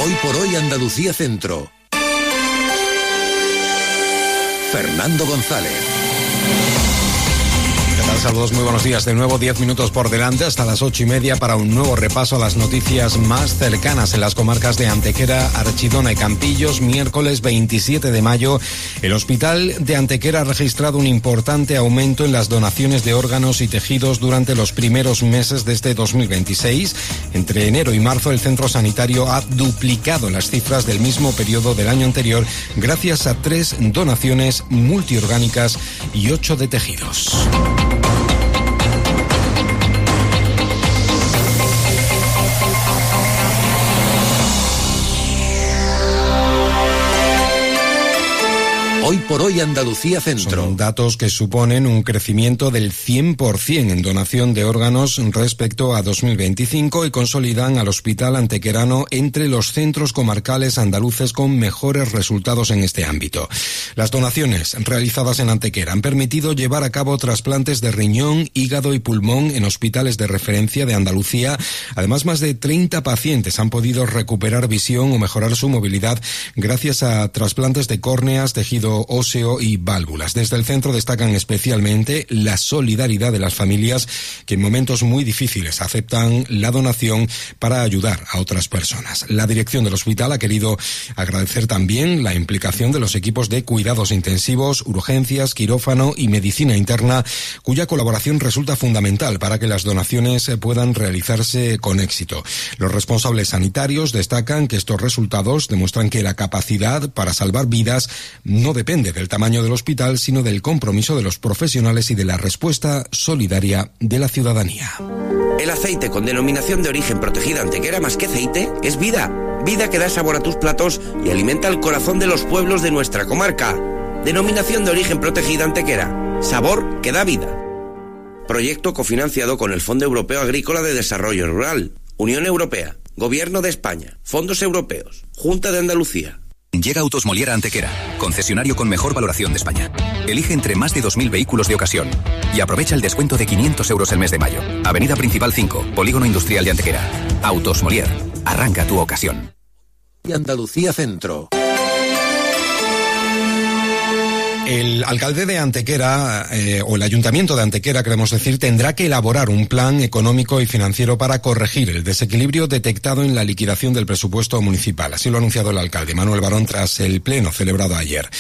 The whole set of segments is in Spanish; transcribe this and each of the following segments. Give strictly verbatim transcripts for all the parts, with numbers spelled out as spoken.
Hoy por hoy Andalucía Centro. Fernando González. Saludos, muy buenos días de nuevo, diez minutos por delante hasta las ocho y media para un nuevo repaso a las noticias más cercanas en las comarcas de Antequera, Archidona y Campillos. Miércoles veintisiete de mayo, el Hospital de Antequera ha registrado un importante aumento en las donaciones de órganos y tejidos durante los primeros meses de este dos mil veintiséis. Entre enero y marzo, el centro sanitario ha duplicado las cifras del mismo periodo del año anterior gracias a tres donaciones multiorgánicas y ocho de tejidos. Hoy por hoy Andalucía Centro. Son datos que suponen un crecimiento del cien por ciento en donación de órganos respecto a dos mil veinticinco y consolidan al Hospital Antequerano entre los centros comarcales andaluces con mejores resultados en este ámbito. Las donaciones realizadas en Antequera han permitido llevar a cabo trasplantes de riñón, hígado y pulmón en hospitales de referencia de Andalucía. Además, más de treinta pacientes han podido recuperar visión o mejorar su movilidad gracias a trasplantes de córneas, tejido óseo y válvulas. Desde el centro destacan especialmente la solidaridad de las familias que en momentos muy difíciles aceptan la donación para ayudar a otras personas. La dirección del hospital ha querido agradecer también la implicación de los equipos de cuidados intensivos, urgencias, quirófano y medicina interna, cuya colaboración resulta fundamental para que las donaciones puedan realizarse con éxito. Los responsables sanitarios destacan que estos resultados demuestran que la capacidad para salvar vidas no depende del tamaño del hospital, sino del compromiso de los profesionales y de la respuesta solidaria de la ciudadanía. El aceite con denominación de origen protegida Antequera, más que aceite, es vida. Vida que da sabor a tus platos y alimenta el corazón de los pueblos de nuestra comarca. Denominación de origen protegida Antequera. Sabor que da vida. Proyecto cofinanciado con el Fondo Europeo Agrícola de Desarrollo Rural, Unión Europea, Gobierno de España, Fondos Europeos, Junta de Andalucía. Llega Autos Molière a Antequera, concesionario con mejor valoración de España. Elige entre más de dos mil vehículos de ocasión y aprovecha el descuento de quinientos euros el mes de mayo. Avenida Principal cinco, Polígono Industrial de Antequera. Autos Molière, arranca tu ocasión. Andalucía Centro. El alcalde de Antequera, eh, o el ayuntamiento de Antequera, queremos decir, tendrá que elaborar un plan económico y financiero para corregir el desequilibrio detectado en la liquidación del presupuesto municipal. Así lo ha anunciado el alcalde Manuel Barón tras el pleno celebrado ayer.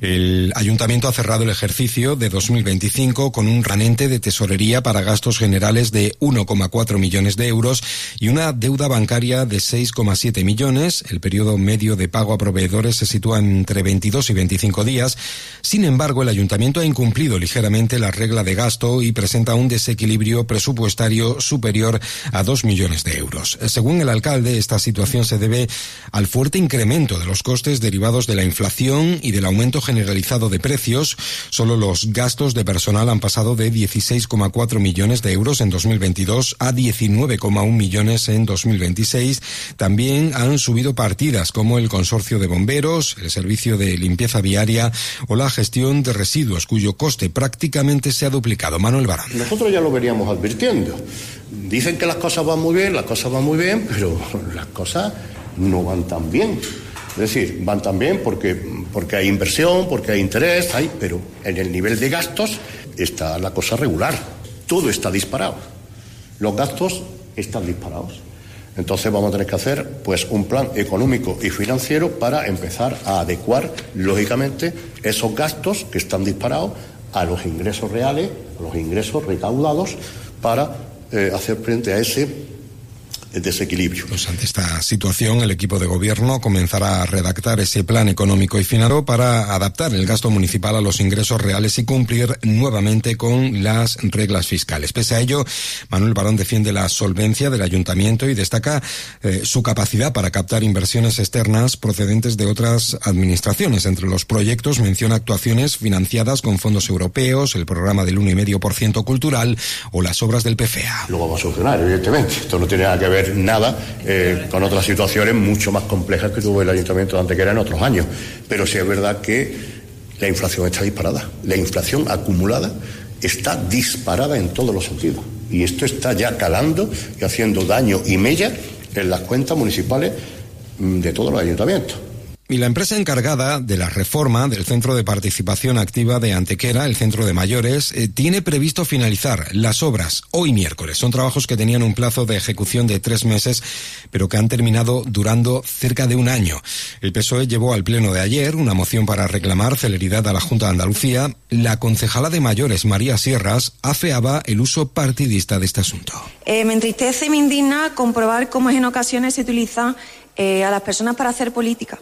El ayuntamiento ha cerrado el ejercicio de dos mil veinticinco con un remanente de tesorería para gastos generales de uno coma cuatro millones de euros y una deuda bancaria de seis coma siete millones. El periodo medio de pago a proveedores se sitúa entre veintidós y veinticinco días. Sin embargo, el ayuntamiento ha incumplido ligeramente la regla de gasto y presenta un desequilibrio presupuestario superior a dos millones de euros. Según el alcalde, esta situación se debe al fuerte incremento de los costes derivados de la inflación y del aumento generalizado de precios. Solo los gastos de personal han pasado de dieciséis coma cuatro millones de euros en dos mil veintidós a diecinueve coma uno millones en dos mil veintiséis. También han subido partidas como el consorcio de bomberos, el servicio de limpieza viaria o la gestión de residuos, cuyo coste prácticamente se ha duplicado. Manuel Barón. Nosotros ya lo veníamos advirtiendo. Dicen que las cosas van muy bien, las cosas van muy bien, pero las cosas no van tan bien. Es decir, van tan bien porque, porque hay inversión, porque hay interés, hay, pero en el nivel de gastos está la cosa regular. Todo está disparado. Los gastos están disparados. Entonces vamos a tener que hacer pues un plan económico y financiero para empezar a adecuar, lógicamente, esos gastos que están disparados a los ingresos reales, a los ingresos recaudados, para eh, hacer frente a ese desequilibrio. Pues ante esta situación, el equipo de gobierno comenzará a redactar ese plan económico y financiero para adaptar el gasto municipal a los ingresos reales y cumplir nuevamente con las reglas fiscales. Pese a ello, Manuel Barón defiende la solvencia del ayuntamiento y destaca eh, su capacidad para captar inversiones externas procedentes de otras administraciones. Entre los proyectos menciona actuaciones financiadas con fondos europeos, el programa del uno coma cinco por ciento cultural o las obras del P F A. Lo vamos a solucionar, evidentemente. Esto no tiene nada que ver nada eh, con otras situaciones mucho más complejas que tuvo el Ayuntamiento de Antequera en otros años, pero sí es verdad que la inflación está disparada, la inflación acumulada está disparada en todos los sentidos y esto está ya calando y haciendo daño y mella en las cuentas municipales de todos los ayuntamientos. Y la empresa encargada de la reforma del Centro de Participación Activa de Antequera, el Centro de Mayores, eh, tiene previsto finalizar las obras hoy miércoles. Son trabajos que tenían un plazo de ejecución de tres meses, pero que han terminado durando cerca de un año. El P S O E llevó al pleno de ayer una moción para reclamar celeridad a la Junta de Andalucía. La concejala de Mayores, María Sierras, afeaba el uso partidista de este asunto. Eh, me entristece y me indigna comprobar cómo en ocasiones se utiliza eh, a las personas para hacer política.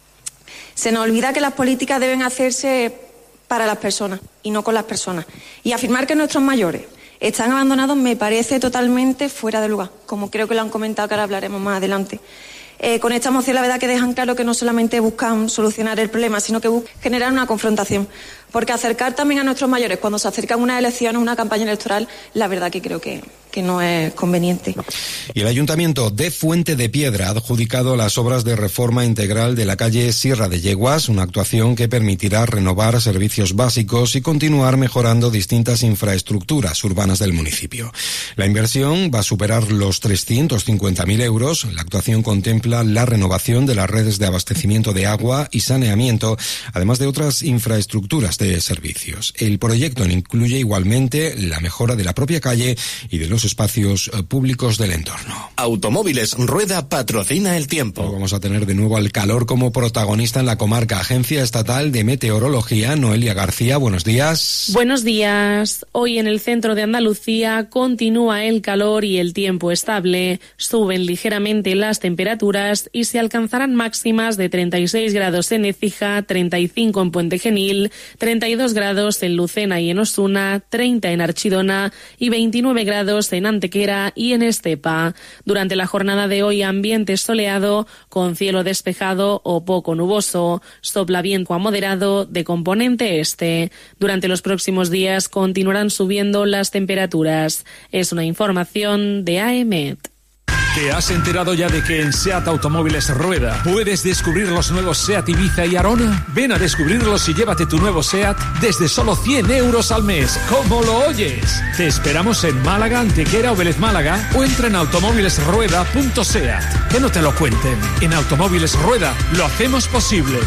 Se nos olvida que las políticas deben hacerse para las personas y no con las personas. Y afirmar que nuestros mayores están abandonados me parece totalmente fuera de lugar, como creo que lo han comentado, que ahora hablaremos más adelante. Eh, con esta moción la verdad que dejan claro que no solamente buscan solucionar el problema, sino que buscan generar una confrontación. Porque acercar también a nuestros mayores cuando se acercan unas elecciones, una campaña electoral, la verdad que creo que, que no es conveniente. Y el Ayuntamiento de Fuente de Piedra ha adjudicado las obras de reforma integral de la calle Sierra de Yeguas, una actuación que permitirá renovar servicios básicos y continuar mejorando distintas infraestructuras urbanas del municipio. La inversión va a superar los trescientos cincuenta mil euros. La actuación contempla la renovación de las redes de abastecimiento de agua y saneamiento, además de otras infraestructuras de servicios. El proyecto incluye igualmente la mejora de la propia calle y de los espacios públicos del entorno. Automóviles Rueda patrocina el tiempo. Vamos a tener de nuevo al calor como protagonista en la comarca. Agencia Estatal de Meteorología, Noelia García, buenos días. Buenos días. Hoy en el centro de Andalucía continúa el calor y el tiempo estable. Suben ligeramente las temperaturas y se alcanzarán máximas de treinta y seis grados en Écija, treinta y cinco en Puente Genil, treinta y dos grados en Lucena y en Osuna, treinta en Archidona y veintinueve grados en Antequera y en Estepa. Durante la jornada de hoy, ambiente soleado con cielo despejado o poco nuboso. Sopla viento a moderado de componente este. Durante los próximos días continuarán subiendo las temperaturas. Es una información de A E M E T. ¿Te has enterado ya de que en SEAT Automóviles Rueda puedes descubrir los nuevos SEAT Ibiza y Arona? Ven a descubrirlos y llévate tu nuevo SEAT desde solo cien euros al mes. ¿Cómo lo oyes? Te esperamos en Málaga, Antequera o Vélez Málaga o entra en automóviles rueda punto seat. Que no te lo cuenten. En Automóviles Rueda lo hacemos posible.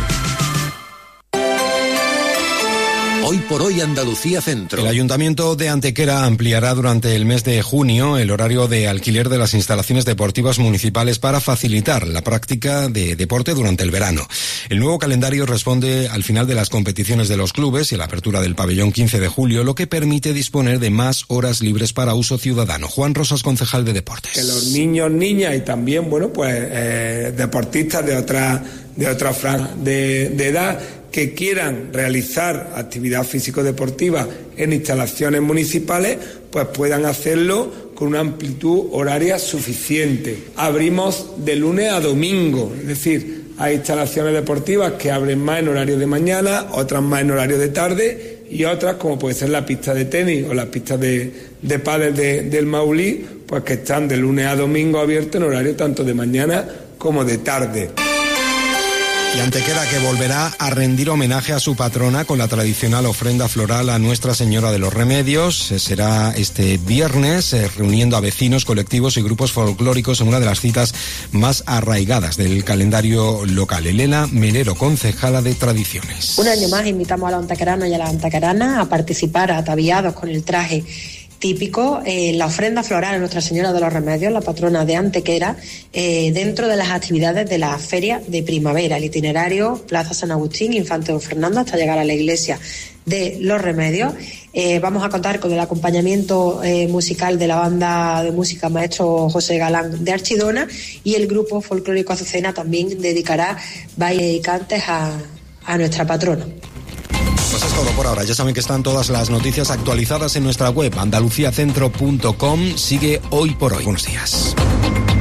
Hoy por hoy Andalucía Centro. El Ayuntamiento de Antequera ampliará durante el mes de junio el horario de alquiler de las instalaciones deportivas municipales para facilitar la práctica de deporte durante el verano. El nuevo calendario responde al final de las competiciones de los clubes y la apertura del pabellón quince de julio, lo que permite disponer de más horas libres para uso ciudadano. Juan Rosas, concejal de deportes. Que los niños, niñas y también, bueno, pues eh, deportistas de otra de otra franja de, de edad que quieran realizar actividad físico-deportiva en instalaciones municipales, pues puedan hacerlo con una amplitud horaria suficiente. Abrimos de lunes a domingo, es decir, hay instalaciones deportivas que abren más en horario de mañana, otras más en horario de tarde y otras, como puede ser la pista de tenis o las pistas de, de pádel de, del Maulí, pues que están de lunes a domingo abiertos en horario tanto de mañana como de tarde. Y Antequera, que volverá a rendir homenaje a su patrona con la tradicional ofrenda floral a Nuestra Señora de los Remedios. Será este viernes, eh, reuniendo a vecinos, colectivos y grupos folclóricos en una de las citas más arraigadas del calendario local. Elena Melero, concejala de Tradiciones. Un año más invitamos a los antequeranos y a las antequeranas a participar ataviados con el traje típico, eh, la ofrenda floral a Nuestra Señora de los Remedios, la patrona de Antequera, eh, dentro de las actividades de la feria de primavera, el itinerario Plaza San Agustín, Infante Don Fernando, hasta llegar a la iglesia de los Remedios. Eh, vamos a contar con el acompañamiento eh, musical de la banda de música Maestro José Galán de Archidona, y el grupo folclórico Azucena también dedicará bailes y cantes a, a nuestra patrona. Pues es todo por ahora. Ya saben que están todas las noticias actualizadas en nuestra web andaluciacentro punto com. Sigue Hoy por Hoy. Buenos días.